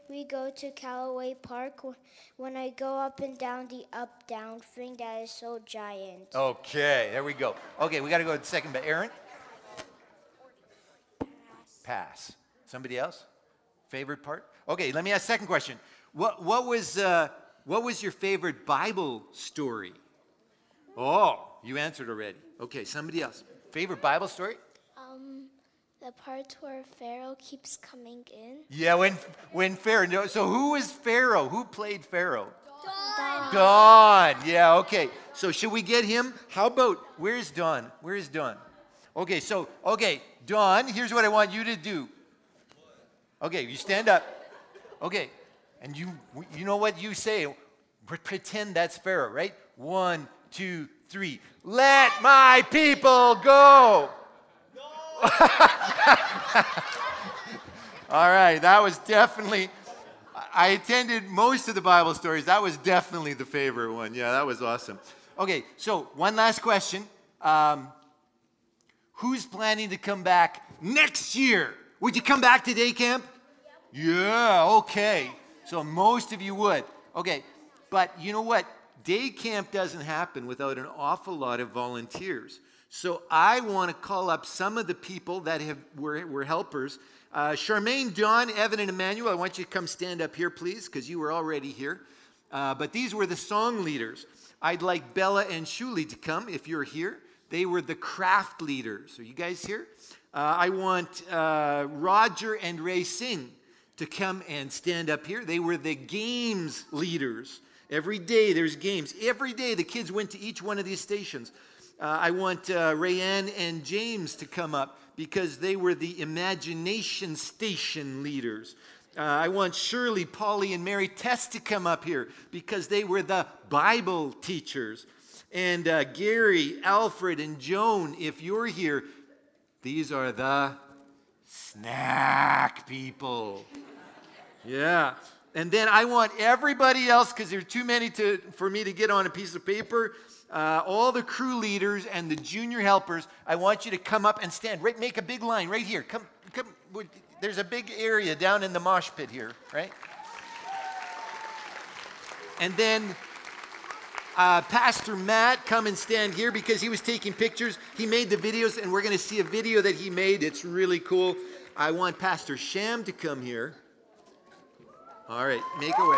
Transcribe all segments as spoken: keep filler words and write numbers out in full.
we go to Callaway Park when I go up and down the up-down thing that is so giant. Okay, there we go. Okay, we got to go to the second, but Aaron? Pass. Pass. Somebody else? Favorite part? Okay, let me ask second question. What what was uh, what was your favorite Bible story? Oh, you answered already. Okay, somebody else. Favorite Bible story? Um, the part where Pharaoh keeps coming in. Yeah, when when Pharaoh. So who was Pharaoh? Who played Pharaoh? Dawn. Dawn. Yeah, okay. So should we get him? How about, where's Dawn? Where is Dawn? Okay, so, okay, Dawn, here's what I want you to do. Okay, you stand up. Okay, and you you know what you say. Pretend that's Pharaoh, right? One, two, three. Let my people go. All right, that was definitely, I attended most of the Bible stories. That was definitely the favorite one. Yeah, that was awesome. Okay, so one last question. Um, who's planning to come back next year? Would you come back to day camp? Yeah, okay. So most of you would. Okay, but you know what? Day camp doesn't happen without an awful lot of volunteers. So I want to call up some of the people that have were, were helpers. Uh, Charmaine, Dawn, Evan, and Emmanuel, I want you to come stand up here, please, because you were already here. Uh, but these were the song leaders. I'd like Bella and Shuli to come if you're here. They were the craft leaders. Are you guys here? Uh, I want uh, Roger and Ray Singh to come and stand up here. They were the games leaders. Every day there's games. Every day the kids went to each one of these stations. Uh, I want uh, Rayanne and James to come up because they were the imagination station leaders. Uh, I want Shirley, Polly, and Mary Tess to come up here because they were the Bible teachers. And uh, Gary, Alfred, and Joan, if you're here, these are the snack people. Yeah. And then I want everybody else, because there are too many to, for me to get on a piece of paper, uh, all the crew leaders and the junior helpers, I want you to come up and stand. Right, make a big line right here. Come, come. There's a big area down in the mosh pit here, right? And then uh, Pastor Matt, come and stand here because he was taking pictures. He made the videos, and we're going to see a video that he made. It's really cool. I want Pastor Sham to come here. All right, make her way.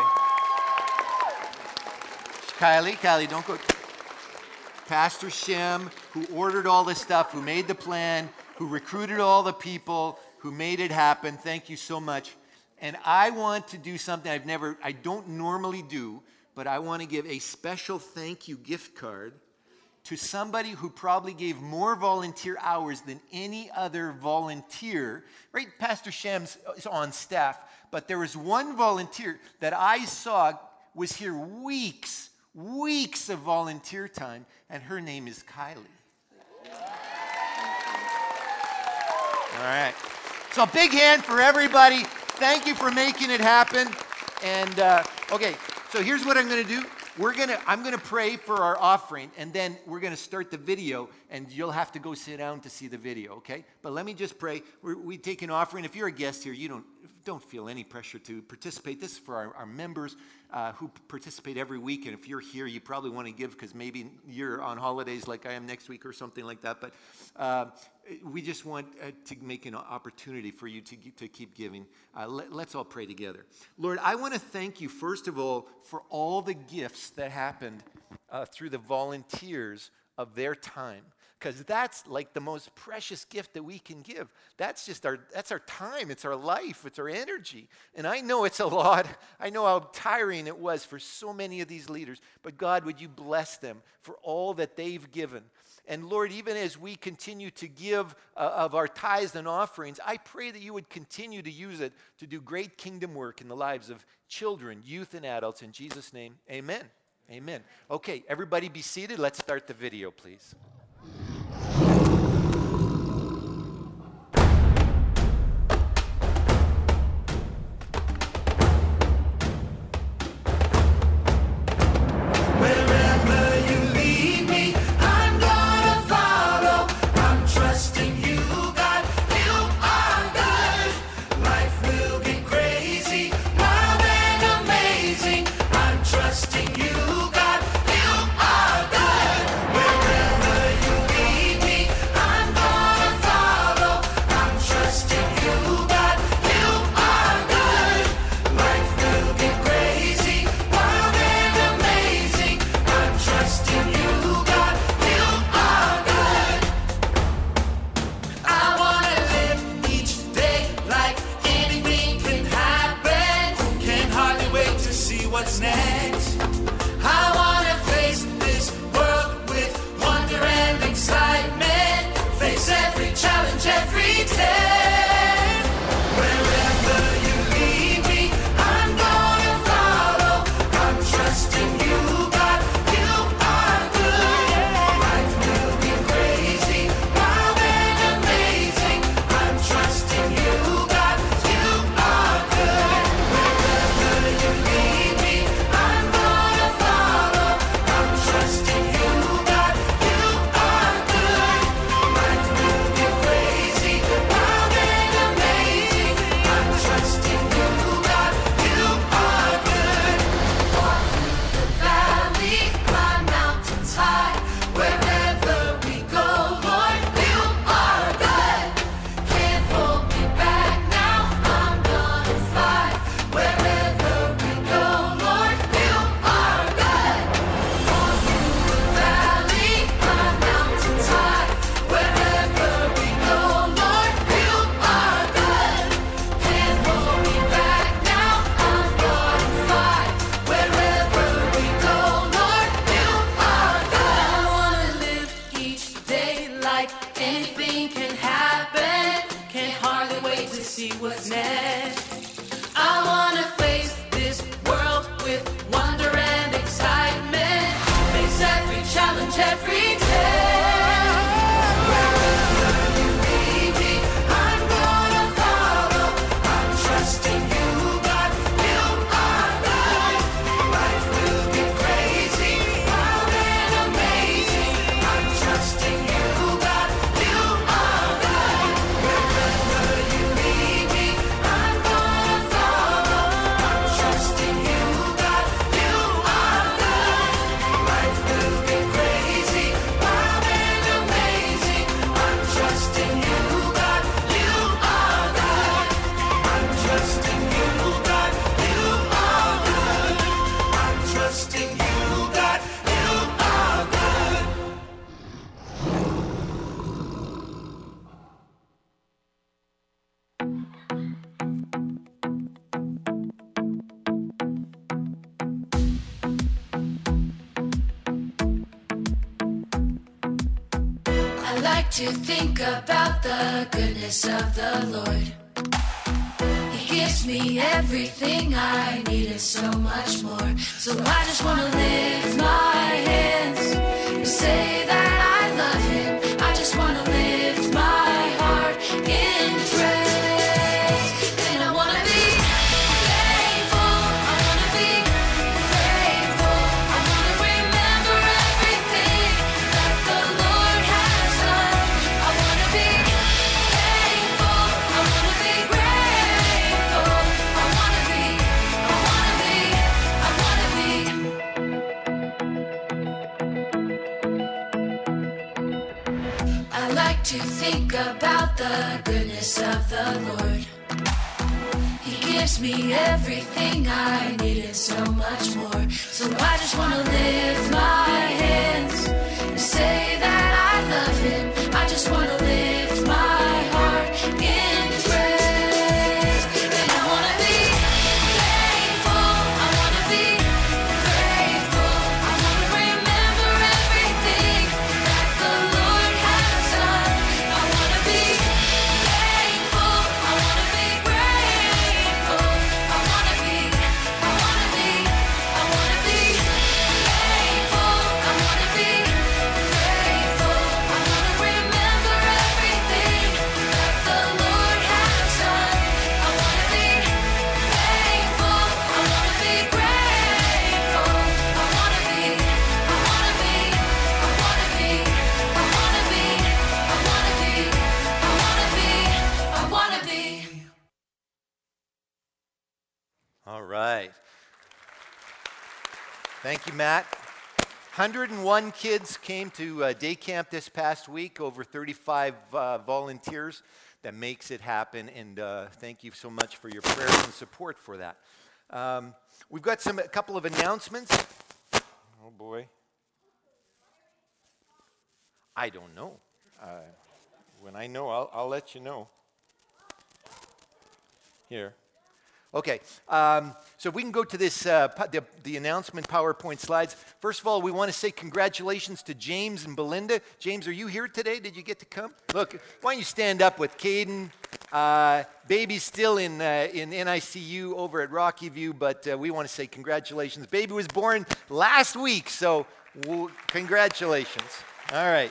Kylie, Kylie, don't go. Pastor Shem, who ordered all this stuff, who made the plan, who recruited all the people, who made it happen. Thank you so much. And I want to do something I've never, I don't normally do, but I want to give a special thank you gift card to somebody who probably gave more volunteer hours than any other volunteer. Right, Pastor Shem's on staff, but there was one volunteer that I saw was here weeks, weeks of volunteer time, and her name is Kylie. All right. So a big hand for everybody. Thank you for making it happen. And uh, okay, so here's what I'm going to do. We're gonna, I'm gonna pray for our offering, and then we're gonna start the video, and you'll have to go sit down to see the video, okay? But let me just pray. We're, we take an offering. If you're a guest here, you don't don't feel any pressure to participate. This is for our, our members uh, who participate every week, and if you're here, you probably want to give because maybe you're on holidays like I am next week or something like that. But uh, we just want uh, to make an opportunity for you to to keep giving. Uh, let, let's all pray together. Lord, I want to thank you first of all for all the gifts that happened uh, through the volunteers of their time, because that's like the most precious gift that we can give. That's just our, that's our time, it's our life, it's our energy. And I know it's a lot. I know how tiring it was for so many of these leaders, but God, would you bless them for all that they've given. And Lord, even as we continue to give uh, of our tithes and offerings, I pray that you would continue to use it to do great kingdom work in the lives of children, youth, and adults. In Jesus' name, amen. Amen. Okay, everybody be seated. Let's start the video, please. My what's next. I wanna face this world with wonder and excitement. Face every challenge, every test. Wherever you lead me, I'm gonna follow. I'm trusting you, God, you are good. Life will be crazy, wild and amazing. I'm trusting you, God, you are good. Wherever you lead me, I'm gonna follow. I'm trusting you, God, you are good. Life will be crazy, wild and amazing. I'm trusting you, God, you are good. Walk through the valley, climb mountains high. Wherever we go, Lord, you are good. Can't hold me back now, I'm gonna fly. Wherever we go, Lord, you are good. Walk through the valley, climb mountains high. Wherever we go, Lord, you are good. Can't hold me back now, I'm gonna fly. Wherever we go, Lord, you are good. I wanna live each day like anything can happen. Can't hardly wait to see what's next. I wanna face this world with wonder and excitement. Face every challenge, every test. Wherever you lead me, I'm gonna follow. I'm trusting you, God, you are good. Life will be crazy, wild and amazing. I'm trusting you, God, you are good. Wherever you lead me, I'm gonna follow. I'm trusting you, God, you are good. Life will be crazy, wild and amazing. I'm trusting you, God, you are good. I'm trusting you, God, you are good. I'm trusting you, God, you are good. I like to think about the goodness of the Lord. He gives me everything I need and so much more. So I just want to lift my hands and say that I love him. I just want to lift my heart in praise. And I want to be thankful. I want to be grateful. I want to remember everything that the Lord has done. I want to be thankful. I want to be grateful. I want to be, I want to be, I want to be. I like to think about the goodness of the Lord. He gives me everything I need and so much more. So I just want to lift my hands and say that I love him. I just want to lift my heart in praise. And I want to be thankful. I want to be grateful. I want to remember everything that the Lord has done. I want to be thankful. I want to be grateful. I want to be, I want to be, I want to be thankful. I want to be grateful. I want to remember everything that the Lord has done. I want to be thankful. I want to be grateful. I want to be, I want to be, I want to be, I want to be, I want to be, I want to be, I want to be. All right. Thank you, Matt. one hundred one kids came to uh, day camp this past week, over thirty-five uh, volunteers. That makes it happen, and uh, thank you so much for your prayers and support for that. Um, we've got some a couple of announcements. Oh boy. I don't know. Uh, when I know, I'll, I'll let you know. Here. Okay, um, so if we can go to this, uh, pu- the, the announcement PowerPoint slides. First of all, we want to say congratulations to James and Belinda. James, are you here today? Did you get to come? Look, why don't you stand up with Caden? Uh, baby's still in, uh, in N I C U over at Rocky View, but uh, we want to say congratulations. Baby was born last week, so w- congratulations. All right.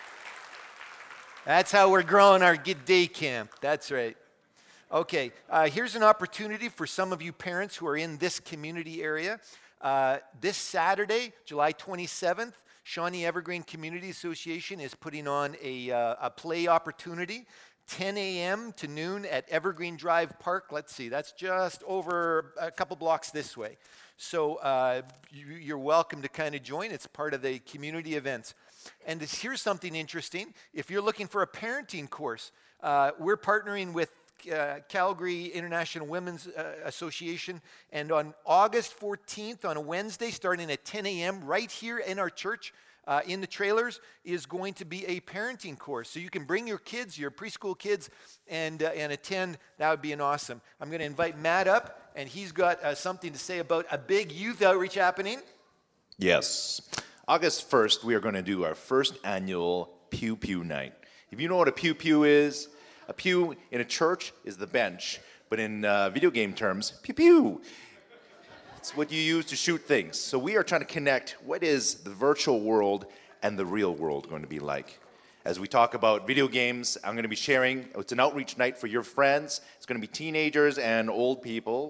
That's how we're growing our Get Day Camp. That's right. Okay, uh, here's an opportunity for some of you parents who are in this community area. Uh, this Saturday, July twenty-seventh, Shawnee Evergreen Community Association is putting on a, uh, a play opportunity, ten a.m. to noon at Evergreen Drive Park. Let's see, that's just over a couple blocks this way. So uh, you, you're welcome to kind of join. It's part of the community events. And this, here's something interesting. If you're looking for a parenting course, uh, we're partnering with Uh, Calgary International Women's uh, Association, and on August fourteenth, on a Wednesday, starting at ten a.m., right here in our church, uh, in the trailers, is going to be a parenting course. So you can bring your kids, your preschool kids, and uh, and attend. That would be an awesome. I'm going to invite Matt up, and he's got uh, something to say about a big youth outreach happening. Yes. August first, we are going to do our first annual Pew Pew Night. If you know what a pew pew is, a pew in a church is the bench, but in uh, video game terms, pew pew. It's what you use to shoot things. So we are trying to connect what is the virtual world and the real world going to be like. As we talk about video games, I'm going to be sharing, it's an outreach night for your friends. It's going to be teenagers and old people.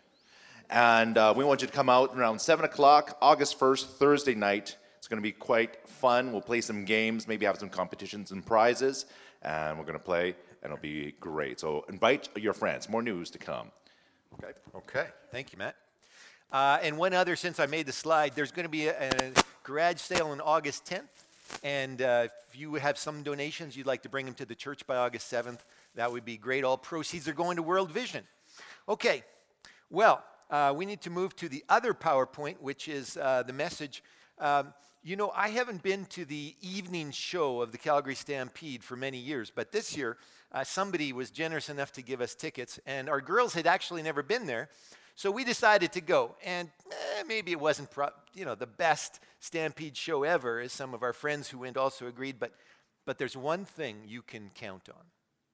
And uh, we want you to come out around seven o'clock, August first, Thursday night. It's going to be quite fun. We'll play some games, maybe have some competitions and prizes, and we're going to play. And it'll be great. So invite your friends. More news to come. Okay. Okay. Thank you, Matt. Uh, and one other, since I made the slide, there's going to be a, a garage sale on August tenth. And uh, if you have some donations you'd like to bring them to the church by August seventh, that would be great. All proceeds are going to World Vision. Okay. Well, uh, we need to move to the other PowerPoint, which is uh, the message. Um, You know, I haven't been to the evening show of the Calgary Stampede for many years, but this year uh, somebody was generous enough to give us tickets, and our girls had actually never been there, so we decided to go. And eh, maybe it wasn't, pro- you know, the best Stampede show ever, as some of our friends who went also agreed, but but there's one thing you can count on,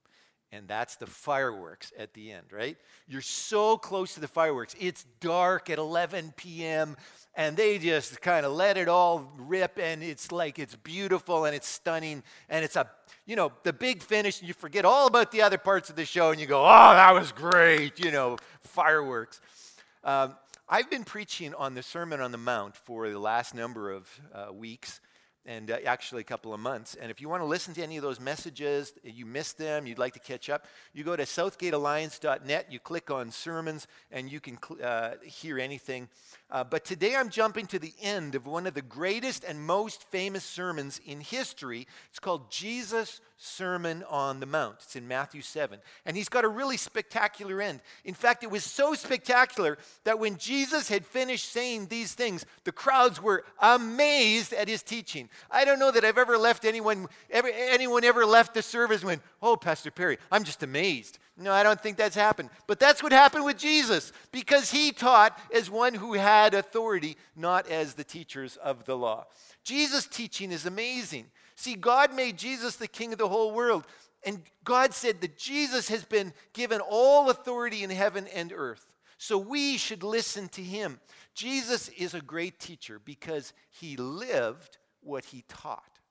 and that's the fireworks at the end, right? You're so close to the fireworks. It's dark at eleven p.m., and they just kind of let it all rip, and it's like it's beautiful, and it's stunning, and it's a, you know, the big finish, and you forget all about the other parts of the show, and you go, oh, that was great, you know, fireworks. Um, I've been preaching on the Sermon on the Mount for the last number of uh, weeks, and uh, actually a couple of months. And if you want to listen to any of those messages, you missed them, you'd like to catch up, you go to southgate alliance dot net, you click on sermons, and you can uh, hear anything. Uh, but today I'm jumping to the end of one of the greatest and most famous sermons in history. It's called Jesus' Sermon on the Mount. It's in Matthew seven. And he's got a really spectacular end. In fact, it was so spectacular that when Jesus had finished saying these things, the crowds were amazed at his teaching. I don't know that I've ever left anyone, ever, anyone ever left the service and went, oh, Pastor Perry, I'm just amazed. No, I don't think that's happened. But that's what happened with Jesus, because he taught as one who had authority, not as the teachers of the law. Jesus' teaching is amazing. See, God made Jesus the king of the whole world. And God said that Jesus has been given all authority in heaven and earth. So we should listen to him. Jesus is a great teacher because he lived what he taught.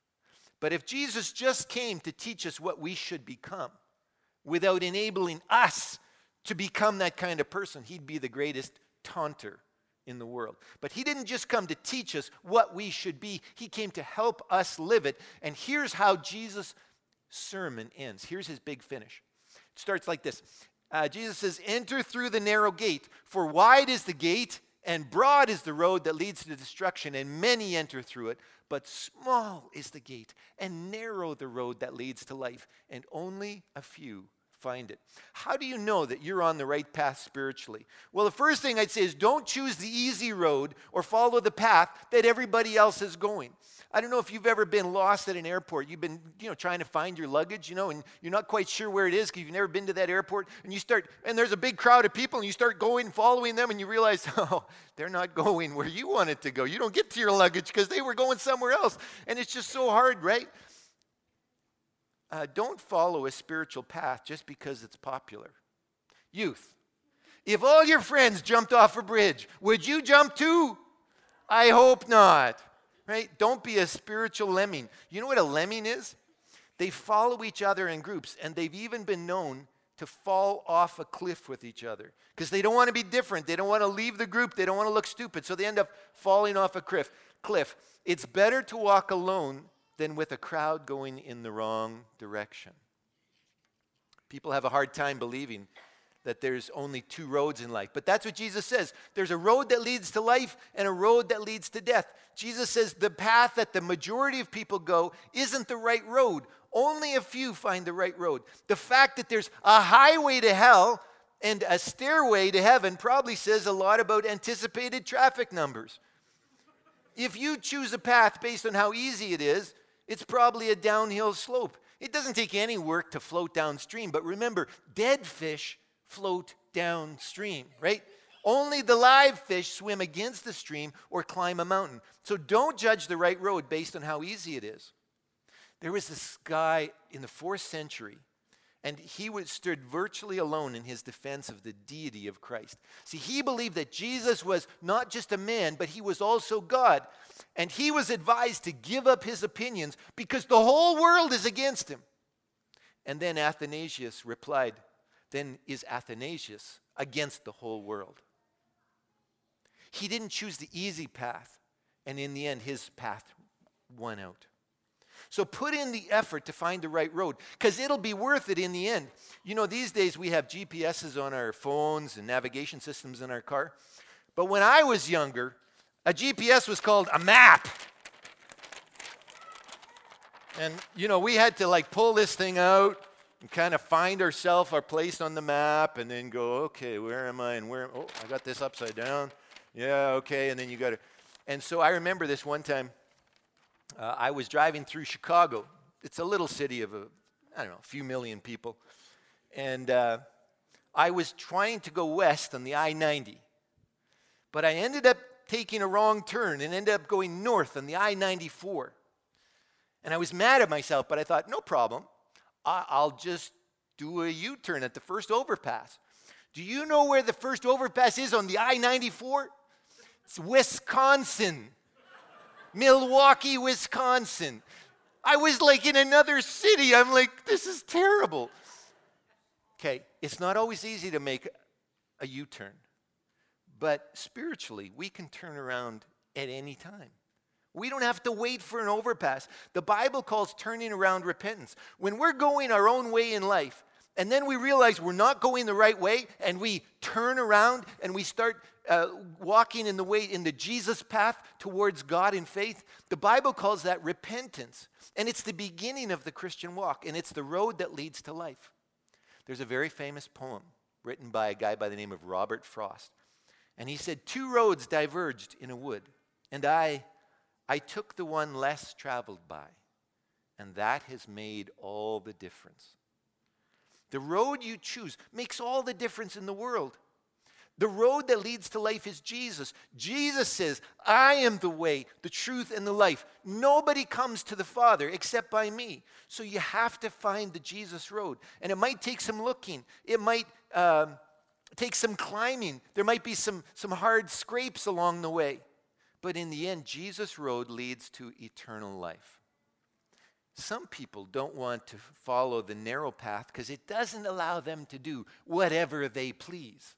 But if Jesus just came to teach us what we should become, without enabling us to become that kind of person, he'd be the greatest taunter in the world. But he didn't just come to teach us what we should be. He came to help us live it. And here's how Jesus' sermon ends. Here's his big finish. It starts like this. Uh, Jesus says, enter through the narrow gate, for wide is the gate and broad is the road that leads to destruction, and many enter through it. But small is the gate and narrow the road that leads to life, and only a few find it. How do you know that you're on the right path spiritually? Well, the first thing I'd say is don't choose the easy road or follow the path that everybody else is going. I don't know if you've ever been lost at an airport. You've been, you know, trying to find your luggage, you know, and you're not quite sure where it is because you've never been to that airport. And you start, and there's a big crowd of people, and you start going and following them, and you realize, oh, they're not going where you want it to go. You don't get to your luggage because they were going somewhere else. And it's just so hard, right? Uh, don't follow a spiritual path just because it's popular. Youth, if all your friends jumped off a bridge, would you jump too? I hope not. Right? Don't be a spiritual lemming. You know what a lemming is? They follow each other in groups, and they've even been known to fall off a cliff with each other because they don't want to be different. They don't want to leave the group. They don't want to look stupid, so they end up falling off a cliff. Cliff. It's better to walk alone than with a crowd going in the wrong direction. People have a hard time believing that there's only two roads in life. But that's what Jesus says. There's a road that leads to life and a road that leads to death. Jesus says the path that the majority of people go isn't the right road. Only a few find the right road. The fact that there's a highway to hell and a stairway to heaven probably says a lot about anticipated traffic numbers. If you choose a path based on how easy it is, it's probably a downhill slope. It doesn't take any work to float downstream, but remember, dead fish float downstream, right? Only the live fish swim against the stream or climb a mountain. So don't judge the right road based on how easy it is. There was this guy in the fourth century, and he was, stood virtually alone in his defense of the deity of Christ. See, he believed that Jesus was not just a man, but he was also God. And he was advised to give up his opinions because the whole world is against him. And then Athanasius replied, then is Athanasius against the whole world? He didn't choose the easy path, and in the end, his path won out. So put in the effort to find the right road, because it'll be worth it in the end. You know, these days we have G P S's on our phones and navigation systems in our car. But when I was younger, a G P S was called a map. And, you know, we had to like pull this thing out and kind of find ourselves, our place on the map, and then go, okay, where am I? And where, oh, I got this upside down. Yeah, okay, and then you got to. And so I remember this one time. Uh, I was driving through Chicago. It's a little city of, a, I don't know, a few million people. And uh, I was trying to go west on the I ninety. But I ended up taking a wrong turn and ended up going north on the I ninety-four. And I was mad at myself, but I thought, no problem. I- I'll just do a U-turn at the first overpass. Do you know where the first overpass is on the I ninety-four? It's Wisconsin. Milwaukee, Wisconsin. I was like in another city. I'm like, this is terrible. Okay, it's not always easy to make a U-turn. But spiritually, we can turn around at any time. We don't have to wait for an overpass. The Bible calls turning around repentance. When we're going our own way in life, and then we realize we're not going the right way, and we turn around and we start uh, walking in the way, in the Jesus path towards God in faith, the Bible calls that repentance. And it's the beginning of the Christian walk, and it's the road that leads to life. There's a very famous poem written by a guy by the name of Robert Frost. And he said, two roads diverged in a wood, and I, I took the one less traveled by, and that has made all the difference. The road you choose makes all the difference in the world. The road that leads to life is Jesus. Jesus says, I am the way, the truth, and the life. Nobody comes to the Father except by me. So you have to find the Jesus road. And it might take some looking. It might um, take some climbing. There might be some, some hard scrapes along the way. But in the end, Jesus' road leads to eternal life. Some people don't want to follow the narrow path because it doesn't allow them to do whatever they please.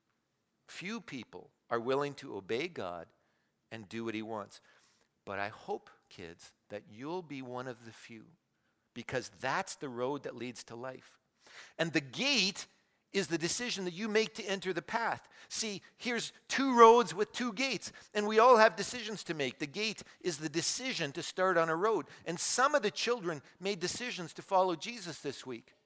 Few people are willing to obey God and do what he wants. But I hope, kids, that you'll be one of the few, because that's the road that leads to life. And the gate is the decision that you make to enter the path. See, here's two roads with two gates, and we all have decisions to make. The gate is the decision to start on a road. And some of the children made decisions to follow Jesus this week.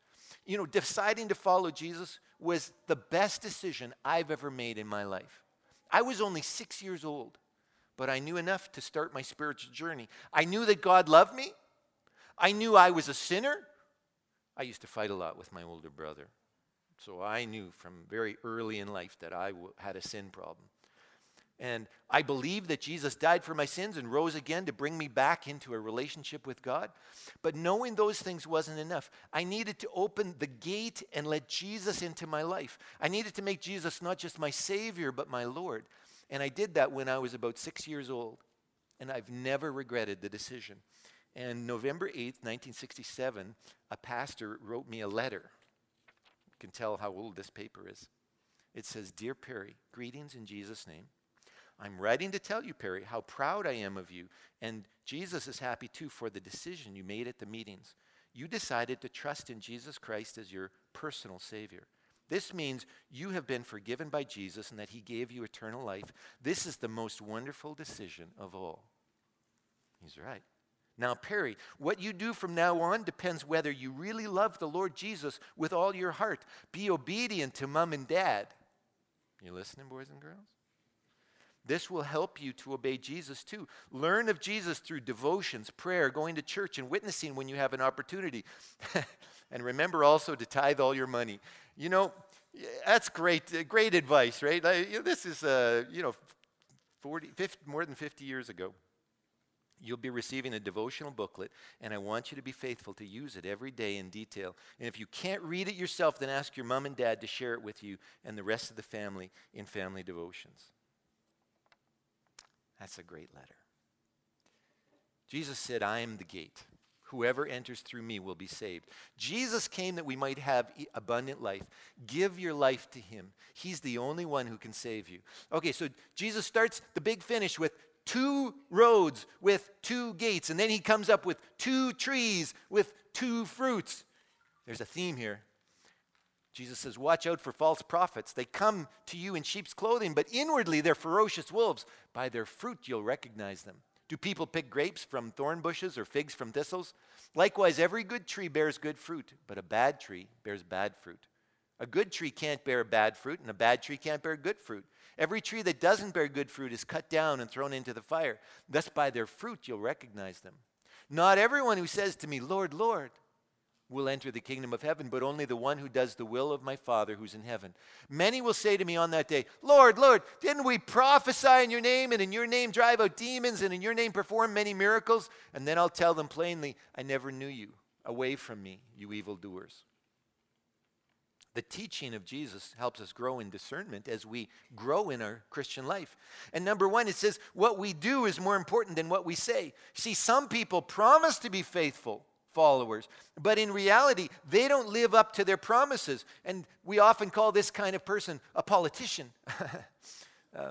You know, deciding to follow Jesus was the best decision I've ever made in my life. I was only six years old, but I knew enough to start my spiritual journey. I knew that God loved me. I knew I was a sinner. I used to fight a lot with my older brother. So I knew from very early in life that I w- had a sin problem. And I believed that Jesus died for my sins and rose again to bring me back into a relationship with God. But knowing those things wasn't enough. I needed to open the gate and let Jesus into my life. I needed to make Jesus not just my Savior, but my Lord. And I did that when I was about six years old. And I've never regretted the decision. And November eighth, nineteen sixty-seven, a pastor wrote me a letter. You can tell how old this paper is. It says, "Dear Perry, greetings in Jesus' name. I'm writing to tell you, Perry, how proud I am of you, and Jesus is happy too for the decision you made at the meetings. You decided to trust in Jesus Christ as your personal Savior. This means you have been forgiven by Jesus and that he gave you eternal life. This is the most wonderful decision of all." He's right. Now, Perry, what you do from now on depends whether you really love the Lord Jesus with all your heart. Be obedient to mom and dad. You listening, boys and girls? This will help you to obey Jesus too. Learn of Jesus through devotions, prayer, going to church, and witnessing when you have an opportunity. And remember also to tithe all your money. You know, that's great, great advice, right? Like, you know, this is, uh, you know, forty, fifty, more than fifty years ago. You'll be receiving a devotional booklet, and I want you to be faithful to use it every day in detail. And if you can't read it yourself, then ask your mom and dad to share it with you and the rest of the family in family devotions. That's a great letter. Jesus said, "I am the gate. Whoever enters through me will be saved." Jesus came that we might have abundant life. Give your life to him. He's the only one who can save you. Okay, so Jesus starts the big finish with two roads with two gates, and then he comes up with two trees with two fruits. There's a theme here. Jesus says, watch out for false prophets. They come to you in sheep's clothing, but inwardly they're ferocious wolves. By their fruit you'll recognize them. Do people pick grapes from thorn bushes or figs from thistles? Likewise, every good tree bears good fruit, but a bad tree bears bad fruit. A good tree can't bear bad fruit, and a bad tree can't bear good fruit. Every tree that doesn't bear good fruit is cut down and thrown into the fire. Thus by their fruit you'll recognize them. Not everyone who says to me, Lord, Lord, will enter the kingdom of heaven, but only the one who does the will of my Father who's in heaven. Many will say to me on that day, Lord, Lord, didn't we prophesy in your name, and in your name drive out demons, and in your name perform many miracles? And then I'll tell them plainly, I never knew you. Away from me, you evildoers. The teaching of Jesus helps us grow in discernment as we grow in our Christian life. And number one, it says what we do is more important than what we say. See, some people promise to be faithful followers, but in reality, they don't live up to their promises. And we often call this kind of person a politician. um,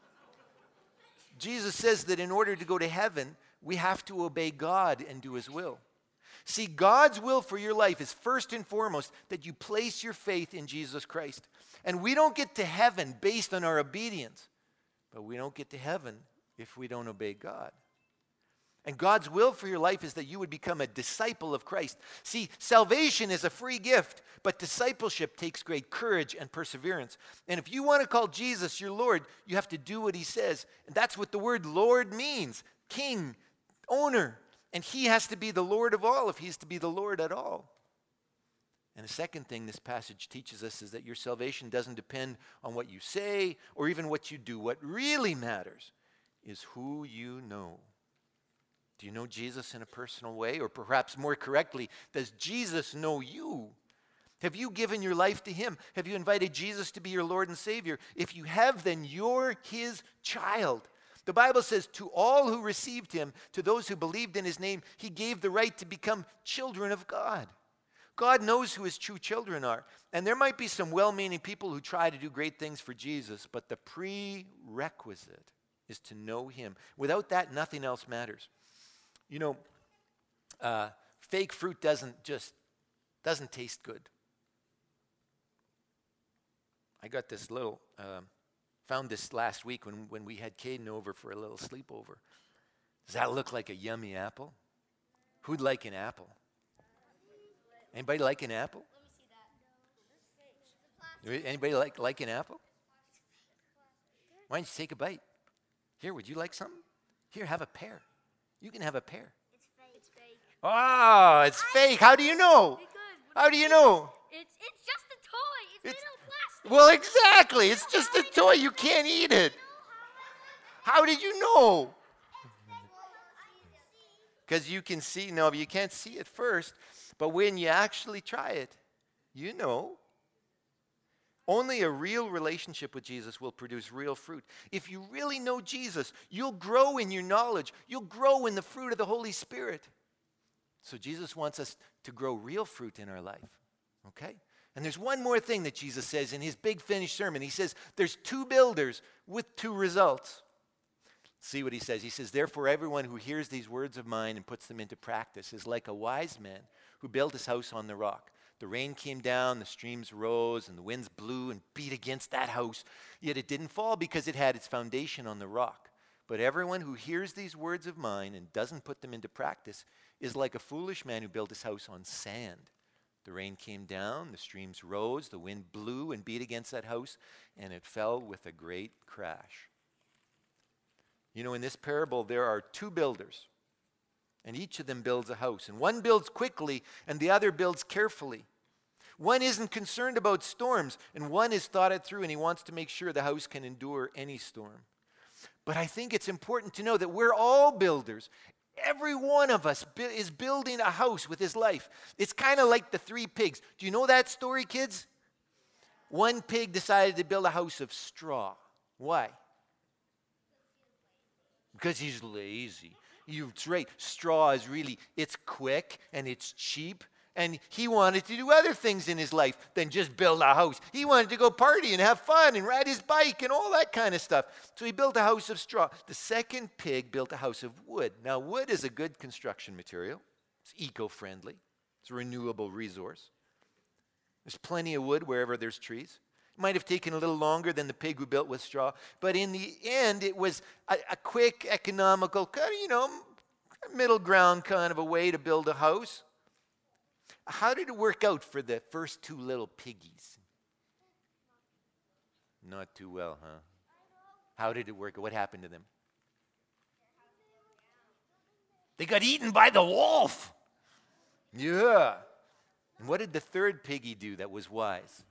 Jesus says that in order to go to heaven, we have to obey God and do his will. See, God's will for your life is first and foremost that you place your faith in Jesus Christ. And we don't get to heaven based on our obedience, but we don't get to heaven if we don't obey God. And God's will for your life is that you would become a disciple of Christ. See, salvation is a free gift, but discipleship takes great courage and perseverance. And if you want to call Jesus your Lord, you have to do what he says. And that's what the word Lord means. King, owner. And he has to be the Lord of all if he's to be the Lord at all. And the second thing this passage teaches us is that your salvation doesn't depend on what you say or even what you do. What really matters is who you know. Do you know Jesus in a personal way? Or perhaps more correctly, does Jesus know you? Have you given your life to him? Have you invited Jesus to be your Lord and Savior? If you have, then you're his child. The Bible says, to all who received him, to those who believed in his name, he gave the right to become children of God. God knows who his true children are. And there might be some well-meaning people who try to do great things for Jesus, but the prerequisite is to know him. Without that, nothing else matters. You know, uh, fake fruit doesn't just, doesn't taste good. I got this little, um, found this last week when, when we had Caden over for a little sleepover. Does that look like a yummy apple? Who'd like an apple? Anybody like an apple? Let me see Anybody like, like an apple? Why don't you take a bite? Here, would you like something? Here, have a pear. You can have a pear. It's fake. It's fake. Oh, it's fake. How do you know? How do you know? It's it's just a toy. It's, It's- made out of plastic. Well, exactly. It's just a toy. You can't eat it. How did you know? Because you can see. No, you can't see it first. But when you actually try it, you know. Only a real relationship with Jesus will produce real fruit. If you really know Jesus, you'll grow in your knowledge. You'll grow in the fruit of the Holy Spirit. So Jesus wants us to grow real fruit in our life. Okay? And there's one more thing that Jesus says in his big finish sermon. He says there's two builders with two results. See what he says. He says, therefore, everyone who hears these words of mine and puts them into practice is like a wise man who built his house on the rock. The rain came down, the streams rose, and the winds blew and beat against that house. Yet it didn't fall because it had its foundation on the rock. But everyone who hears these words of mine and doesn't put them into practice is like a foolish man who built his house on sand. The rain came down, the streams rose, the wind blew and beat against that house, and it fell with a great crash. You know, in this parable, there are two builders, and each of them builds a house. And one builds quickly, and the other builds carefully. One isn't concerned about storms, and one has thought it through, and he wants to make sure the house can endure any storm. But I think it's important to know that we're all builders. Every one of us bu- is building a house with his life. It's kind of like the three pigs. Do you know that story, kids? One pig decided to build a house of straw. Why? Because he's lazy. You're right. Straw is really, it's quick and it's cheap. And he wanted to do other things in his life than just build a house. He wanted to go party and have fun and ride his bike and all that kind of stuff. So he built a house of straw. The second pig built a house of wood. Now, wood is a good construction material. It's eco-friendly. It's a renewable resource. There's plenty of wood wherever there's trees. It might have taken a little longer than the pig who built with straw. But in the end, it was a, a quick, economical, kind of, you know, middle ground kind of a way to build a house. How did it work out for the first two little piggies? Not too well, huh? How did it work? What happened to them? They got eaten by the wolf. Yeah. And what did the third piggy do that was wise?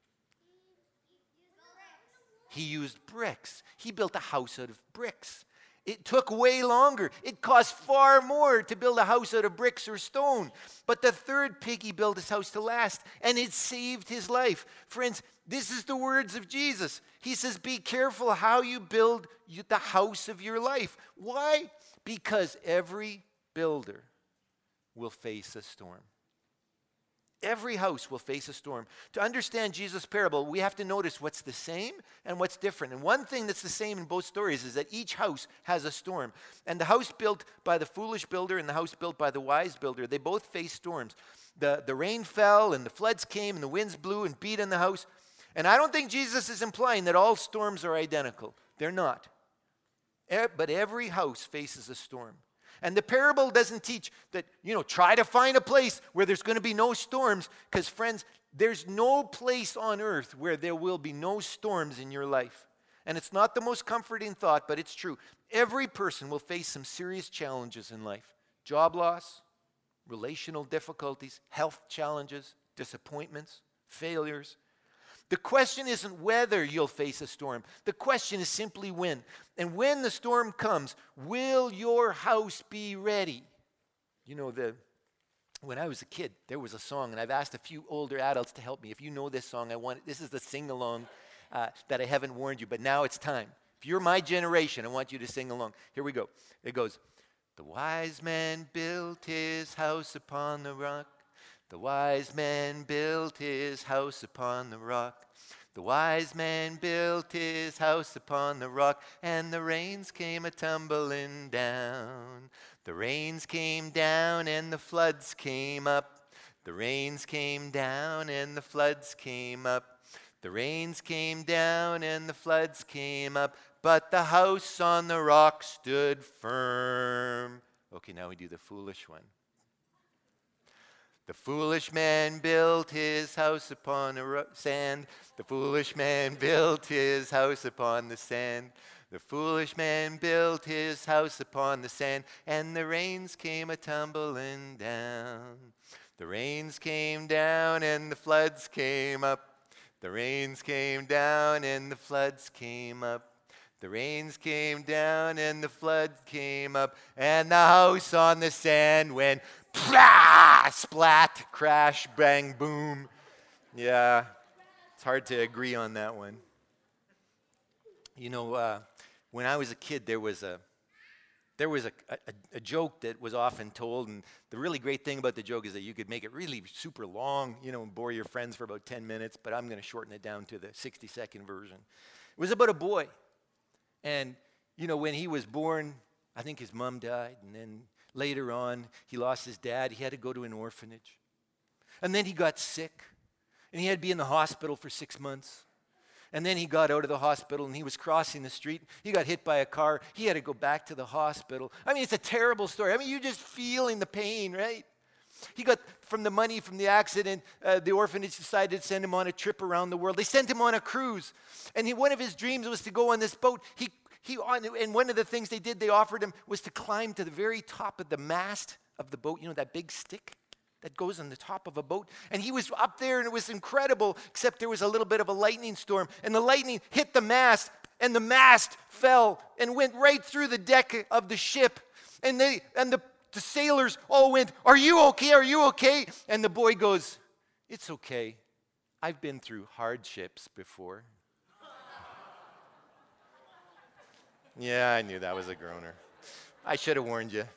He used bricks. He built a house out of bricks. It took way longer. It cost far more to build a house out of bricks or stone. But the third piggy built his house to last, and it saved his life. Friends, this is the words of Jesus. He says, be careful how you build the house of your life. Why? Because every builder will face a storm. Every house will face a storm. To understand Jesus' parable, we have to notice what's the same and what's different. And one thing that's the same in both stories is that each house has a storm. And the house built by the foolish builder and the house built by the wise builder, they both face storms. The, the rain fell and the floods came and the winds blew and beat on the house. And I don't think Jesus is implying that all storms are identical. They're not. E- But every house faces a storm. And the parable doesn't teach that, you know, try to find a place where there's going to be no storms. Because, friends, there's no place on earth where there will be no storms in your life. And it's not the most comforting thought, but it's true. Every person will face some serious challenges in life. Job loss, relational difficulties, health challenges, disappointments, failures. The question isn't whether you'll face a storm. The question is simply when. And when the storm comes, will your house be ready? You know, the when I was a kid, there was a song, and I've asked a few older adults to help me. If you know this song, I want this is the sing-along uh, that I haven't warned you, but now it's time. If you're my generation, I want you to sing along. Here we go. It goes, the wise man built his house upon the rock. The wise man built his house upon the rock. The wise man built his house upon the rock, and the rains came a-tumbling down. The rains came down and the floods came up. The rains came down and the floods came up. The rains came down and the floods came up, but the house on the rock stood firm. Okay, now we do the foolish one. The foolish man built his house upon a ro- sand. The foolish man built his house upon the sand. The foolish man built his house upon the sand, and the rains came a-tumbling down. The rains came down and the floods came up. The rains came down and the floods came up. The rains came down and the flood came up, and the house on the sand went plah, splat, crash, bang, boom. Yeah, it's hard to agree on that one. You know, uh, when I was a kid, there was a there was a, a, a joke that was often told, and the really great thing about the joke is that you could make it really super long, you know, and bore your friends for about ten minutes, but I'm going to shorten it down to the sixty-second version. It was about a boy. And, you know, when he was born, I think his mom died. And then later on, he lost his dad. He had to go to an orphanage. And then he got sick. And he had to be in the hospital for six months. And then he got out of the hospital and he was crossing the street. He got hit by a car. He had to go back to the hospital. I mean, it's a terrible story. I mean, you're just feeling the pain, right? He got, from the money from the accident, uh, the orphanage decided to send him on a trip around the world. They sent him on a cruise. And he, one of his dreams was to go on this boat. He, he on, and one of the things they did, they offered him, was to climb to the very top of the mast of the boat. You know, that big stick that goes on the top of a boat. And he was up there, and it was incredible, except there was a little bit of a lightning storm. And the lightning hit the mast, and the mast fell and went right through the deck of the ship. And they and the The sailors all went, "Are you okay? Are you okay?" And the boy goes, "It's okay. I've been through hardships before." Yeah, I knew that was a groaner. I should have warned you.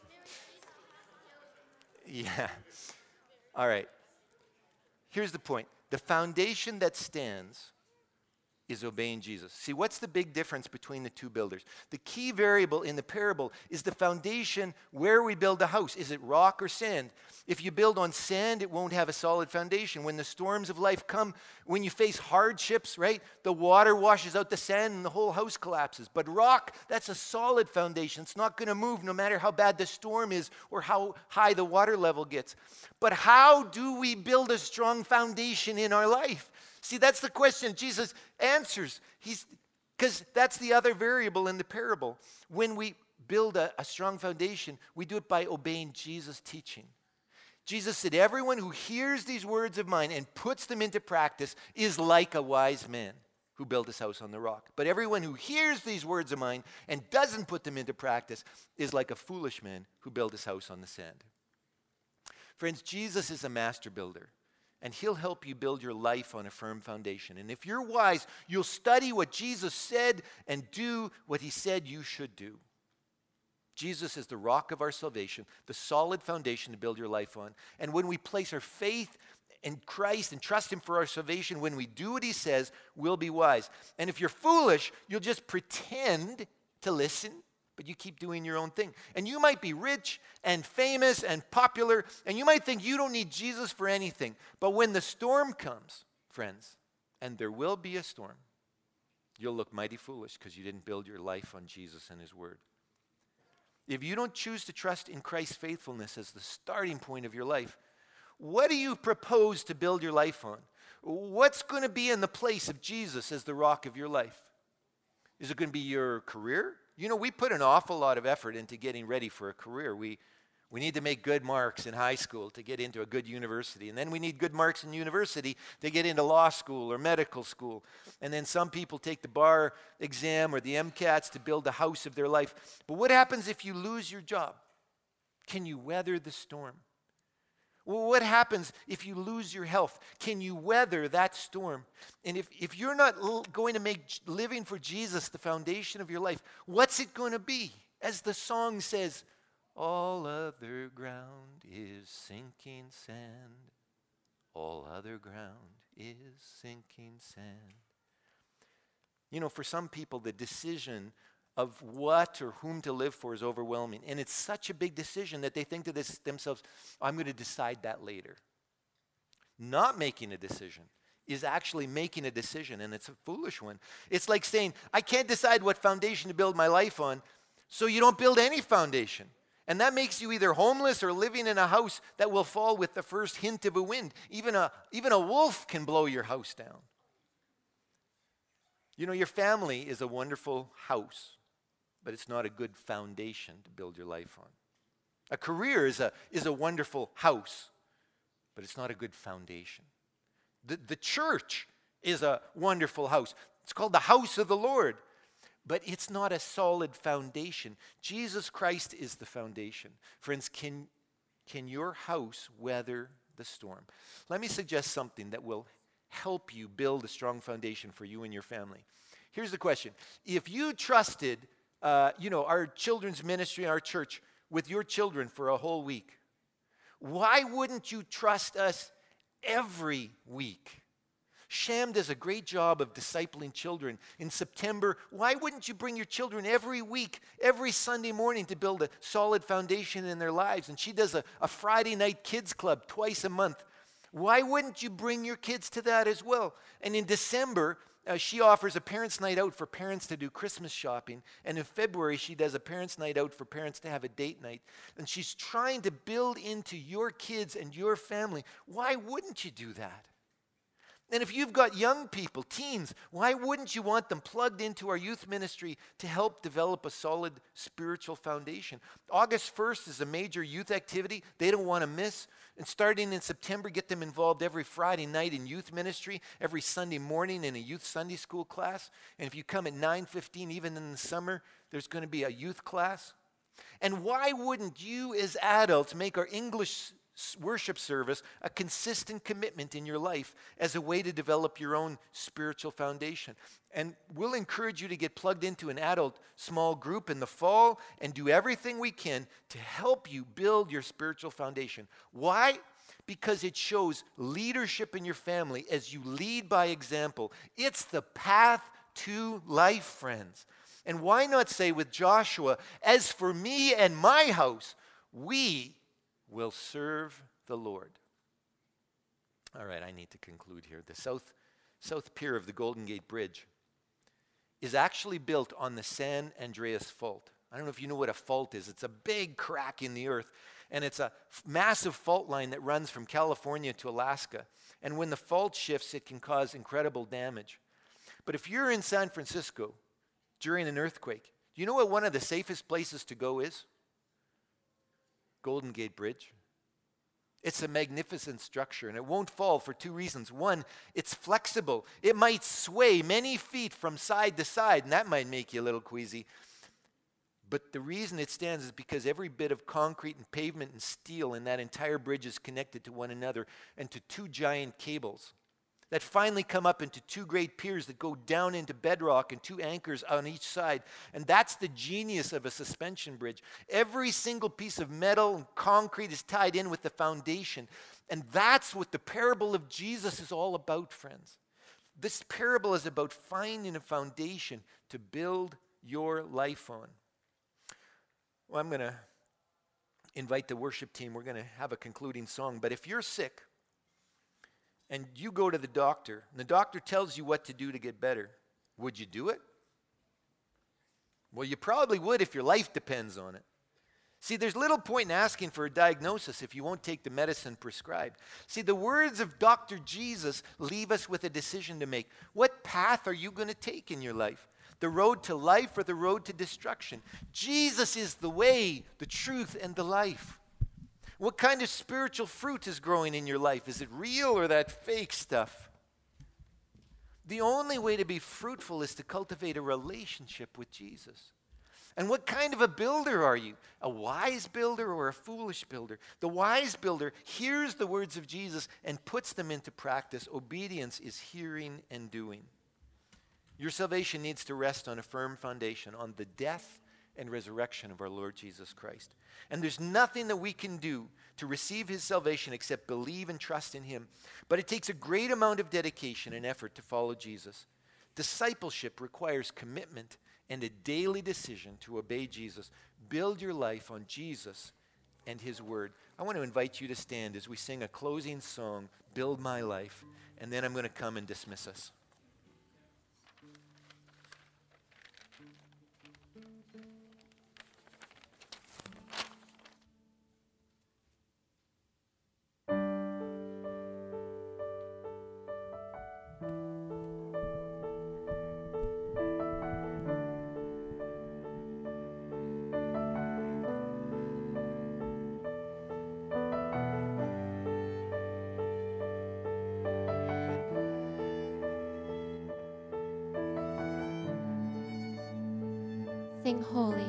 Yeah. All right. Here's the point. The foundation that stands is obeying Jesus. See, what's the big difference between the two builders? The key variable in the parable is the foundation where we build a house. Is it rock or sand? If you build on sand, it won't have a solid foundation. When the storms of life come, when you face hardships, right, the water washes out the sand and the whole house collapses. But rock, that's a solid foundation. It's not going to move no matter how bad the storm is or how high the water level gets. But how do we build a strong foundation in our life? See, that's the question Jesus answers. He's because that's the other variable in the parable. When we build a, a strong foundation, we do it by obeying Jesus' teaching. Jesus said, "Everyone who hears these words of mine and puts them into practice is like a wise man who built his house on the rock. But everyone who hears these words of mine and doesn't put them into practice is like a foolish man who built his house on the sand." Friends, Jesus is a master builder. And he'll help you build your life on a firm foundation. And if you're wise, you'll study what Jesus said and do what he said you should do. Jesus is the rock of our salvation, the solid foundation to build your life on. And when we place our faith in Christ and trust him for our salvation, when we do what he says, we'll be wise. And if you're foolish, you'll just pretend to listen, but you keep doing your own thing. And you might be rich and famous and popular, and you might think you don't need Jesus for anything. But when the storm comes, friends, and there will be a storm, you'll look mighty foolish because you didn't build your life on Jesus and his word. If you don't choose to trust in Christ's faithfulness as the starting point of your life, what do you propose to build your life on? What's going to be in the place of Jesus as the rock of your life? Is it going to be your career? You know, we put an awful lot of effort into getting ready for a career. We we need to make good marks in high school to get into a good university. And then we need good marks in university to get into law school or medical school. And then some people take the bar exam or the MCATs to build the house of their life. But what happens if you lose your job? Can you weather the storm? Well, what happens if you lose your health? Can you weather that storm? And if, if you're not l- going to make j- living for Jesus the foundation of your life, what's it going to be? As the song says, all other ground is sinking sand. All other ground is sinking sand. You know, for some people, the decision of what or whom to live for is overwhelming. And it's such a big decision that they think to this, themselves, I'm going to decide that later. Not making a decision is actually making a decision, and it's a foolish one. It's like saying, I can't decide what foundation to build my life on, so you don't build any foundation. And that makes you either homeless or living in a house that will fall with the first hint of a wind. Even a, even a wolf can blow your house down. You know, your family is a wonderful house, but it's not a good foundation to build your life on. A career is a, is a wonderful house, but it's not a good foundation. The, the church is a wonderful house. It's called the house of the Lord, but it's not a solid foundation. Jesus Christ is the foundation. Friends, can, can your house weather the storm? Let me suggest something that will help you build a strong foundation for you and your family. Here's the question. If you trusted, uh, you know, our children's ministry, our church, with your children for a whole week, why wouldn't you trust us every week? Sham does a great job of discipling children. In September, why wouldn't you bring your children every week, every Sunday morning to build a solid foundation in their lives? And she does a, a Friday night kids club twice a month. Why wouldn't you bring your kids to that as well? And in December, uh, she offers a parents' night out for parents to do Christmas shopping. And in February, she does a parents' night out for parents to have a date night. And she's trying to build into your kids and your family. Why wouldn't you do that? And if you've got young people, teens, why wouldn't you want them plugged into our youth ministry to help develop a solid spiritual foundation? August first is a major youth activity they don't want to miss. And starting in September, get them involved every Friday night in youth ministry, every Sunday morning in a youth Sunday school class. And if you come at nine fifteen, even in the summer, there's going to be a youth class. And why wouldn't you as adults make our English worship service a consistent commitment in your life as a way to develop your own spiritual foundation? And we'll encourage you to get plugged into an adult small group in the fall and do everything we can to help you build your spiritual foundation. Why? Because it shows leadership in your family as you lead by example. It's the path to life, friends. And why not say with Joshua, as for me and my house, we will serve the Lord. All right, I need to conclude here. The south, south pier of the Golden Gate Bridge is actually built on the San Andreas Fault. I don't know if you know what a fault is. It's a big crack in the earth, and it's a f- massive fault line that runs from California to Alaska. And when the fault shifts, it can cause incredible damage. But if you're in San Francisco during an earthquake, do you know what one of the safest places to go is? Golden Gate Bridge. It's a magnificent structure, and it won't fall for two reasons. One, it's flexible. It might sway many feet from side to side, and that might make you a little queasy. But the reason it stands is because every bit of concrete and pavement and steel in that entire bridge is connected to one another and to two giant cables that finally come up into two great piers that go down into bedrock and two anchors on each side. And that's the genius of a suspension bridge. Every single piece of metal and concrete is tied in with the foundation. And that's what the parable of Jesus is all about, friends. This parable is about finding a foundation to build your life on. Well, I'm going to invite the worship team. We're going to have a concluding song. But if you're sick, and you go to the doctor, and the doctor tells you what to do to get better, would you do it? Well, you probably would if your life depends on it. See, there's little point in asking for a diagnosis if you won't take the medicine prescribed. See, the words of Doctor Jesus leave us with a decision to make. What path are you going to take in your life? The road to life or the road to destruction? Jesus is the way, the truth, and the life. What kind of spiritual fruit is growing in your life? Is it real or that fake stuff? The only way to be fruitful is to cultivate a relationship with Jesus. And what kind of a builder are you? A wise builder or a foolish builder? The wise builder hears the words of Jesus and puts them into practice. Obedience is hearing and doing. Your salvation needs to rest on a firm foundation, on the death and resurrection of our Lord Jesus Christ. And there's nothing that we can do to receive his salvation except believe and trust in him. But it takes a great amount of dedication and effort to follow Jesus. Discipleship requires commitment and a daily decision to obey Jesus. Build your life on Jesus and his word. I want to invite you to stand as we sing a closing song, Build My Life, and then I'm going to come and dismiss us. Sing holy.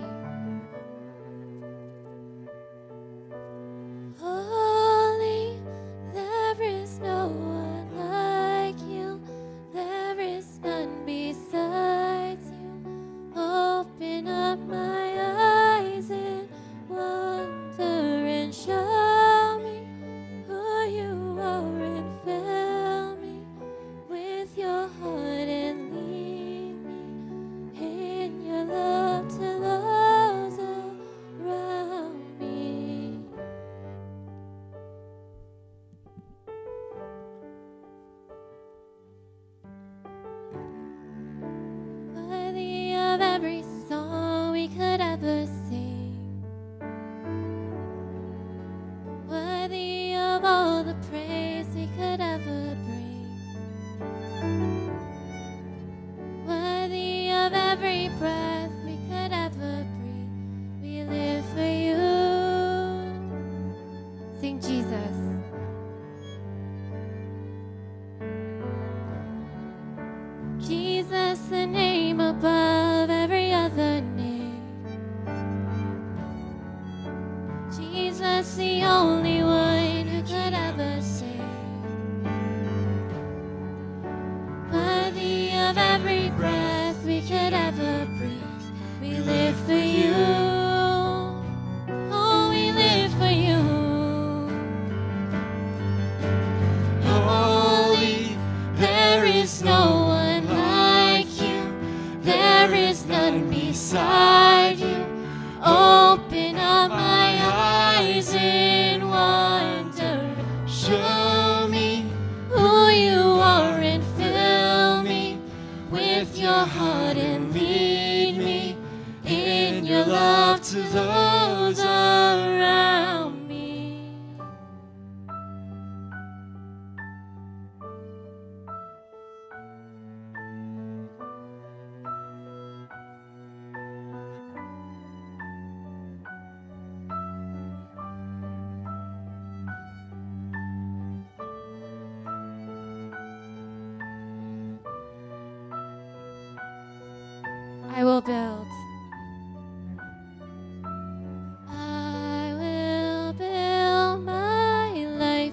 Holy, there is no one like you. There is none besides you. Open up my eyes in wonder and show me who you are and fill me with your heart and lead me in your love to those around me. Worthy of every song we could ever sing, worthy of all the praise we could ever bring, worthy of every breath we could ever breathe. We live for you. Sing Jesus. Jesus, the name above every other name. Jesus, the only one who could ever save. Worthy of every breath we could ever breathe. We live for you. Oh, we live for you. Holy, there is no one like you. There is none beside you. Open up my eyes in wonder. Show me who you are and fill me with your heart and lead me in your love to those around me. I will build. I will build my life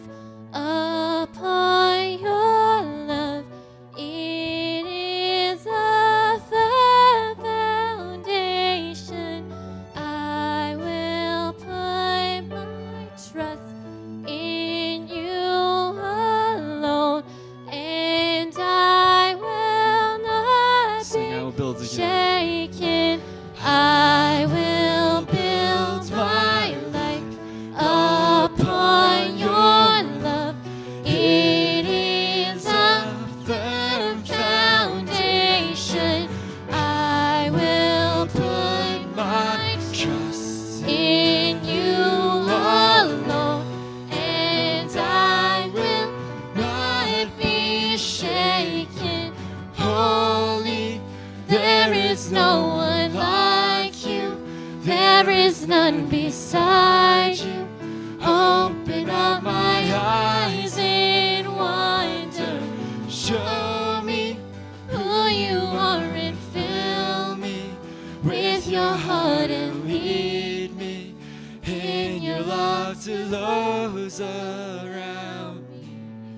upon your love. It is a firm foundation. I will put my trust in you alone, and I will not Sing, I will build be again. shaken. I will build my life upon your love. It is a firm foundation. I will put my trust in you alone, and I will not be shaken. Holy, there is no one like you. There is none beside you. Open up my eyes in wonder. Show me who you are and fill me with your heart and lead me in your love to those around me.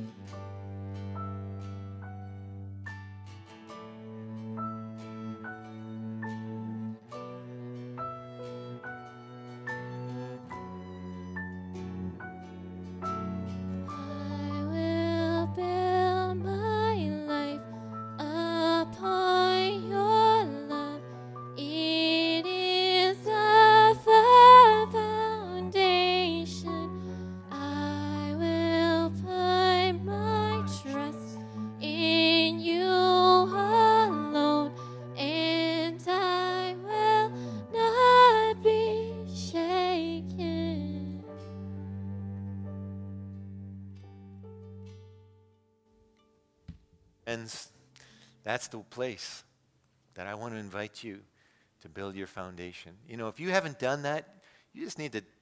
I will build my life upon your love. It is a firm foundation. I will put my trust in you alone, and I will not be shaken. And s- that's the place that I want to invite you to build your foundation. You know, if you haven't done that, you just need to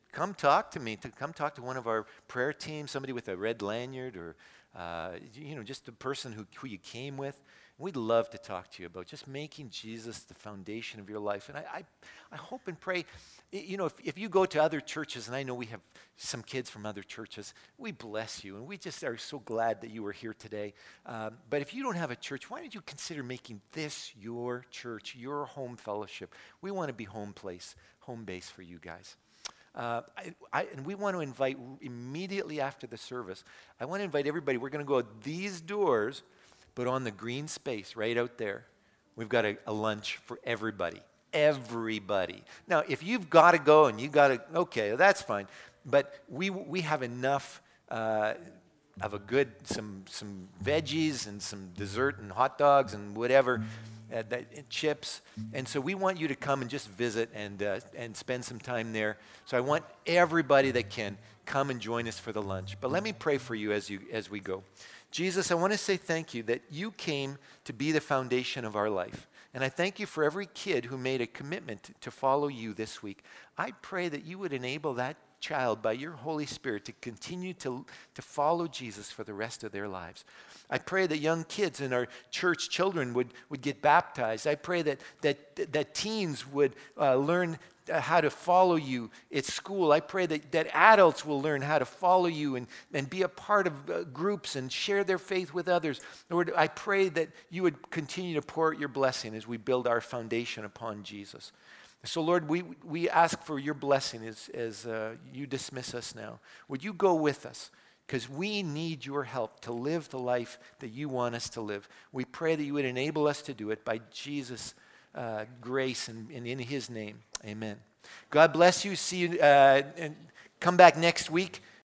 come talk to me. To come talk to one of our prayer team, somebody with a red lanyard, or uh, you know, just a person who, who you came with. We'd love to talk to you about just making Jesus the foundation of your life. And I, I, I hope and pray, you know, if, if you go to other churches, and I know we have some kids from other churches, we bless you. And we just are so glad that you were here today. Um, but if you don't have a church, why don't you consider making this your church, your home fellowship? We want to be home place, home base for you guys. Uh, I, I, and we want to invite immediately after the service, I want to invite everybody. We're going to go out these doors, but on the green space right out there, we've got a, a lunch for everybody. Everybody. Now, if you've got to go and you got to, okay, that's fine. But we we have enough uh, of a good, some some veggies and some dessert and hot dogs and whatever, uh, that, and chips. And so we want you to come and just visit and uh, and spend some time there. So I want everybody that can come and join us for the lunch. But let me pray for you as you as we go. Jesus, I want to say thank you that you came to be the foundation of our life. And I thank you for every kid who made a commitment to follow you this week. I pray that you would enable that child by your Holy Spirit to continue to, to follow Jesus for the rest of their lives. I pray that young kids in our church, children, would, would get baptized. I pray that, that, that teens would uh, learn Uh, how to follow you at school. I pray that, that adults will learn how to follow you and, and be a part of uh, groups and share their faith with others. Lord, I pray that you would continue to pour out your blessing as we build our foundation upon Jesus. So, Lord, we, we ask for your blessing as, as uh, you dismiss us now. Would you go with us? Because we need your help to live the life that you want us to live. We pray that you would enable us to do it by Jesus' uh, grace and, and in his name. Amen. God bless you. See you, uh, and come back next week.